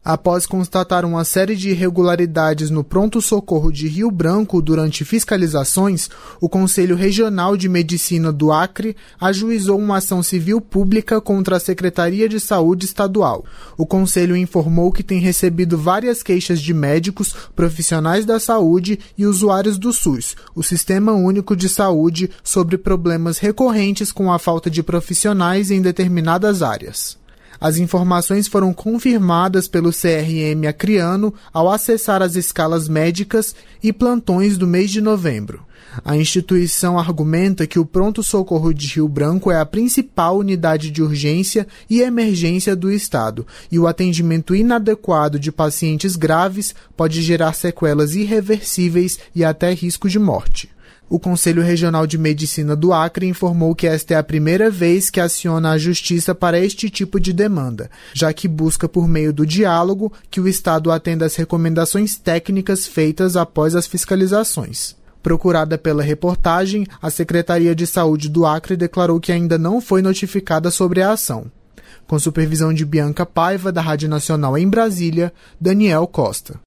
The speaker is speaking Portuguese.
Após constatar uma série de irregularidades no pronto-socorro de Rio Branco durante fiscalizações, o Conselho Regional de Medicina do Acre ajuizou uma ação civil pública contra a Secretaria de Saúde Estadual. O Conselho informou que tem recebido várias queixas de médicos, profissionais da saúde e usuários do SUS, o Sistema Único de Saúde, sobre problemas recorrentes com a falta de profissionais em determinadas áreas. As informações foram confirmadas pelo CRM acreano ao acessar as escalas médicas e plantões do mês de novembro. A instituição argumenta que o pronto-socorro de Rio Branco é a principal unidade de urgência e emergência do estado e o atendimento inadequado de pacientes graves pode gerar sequelas irreversíveis e até risco de morte. O Conselho Regional de Medicina do Acre informou que esta é a primeira vez que aciona a Justiça para este tipo de demanda, já que busca por meio do diálogo que o Estado atenda às recomendações técnicas feitas após as fiscalizações. Procurada pela reportagem, a Secretaria de Saúde do Acre declarou que ainda não foi notificada sobre a ação. Com supervisão de Bianca Paiva, da Rádio Nacional em Brasília, Daniel Costa.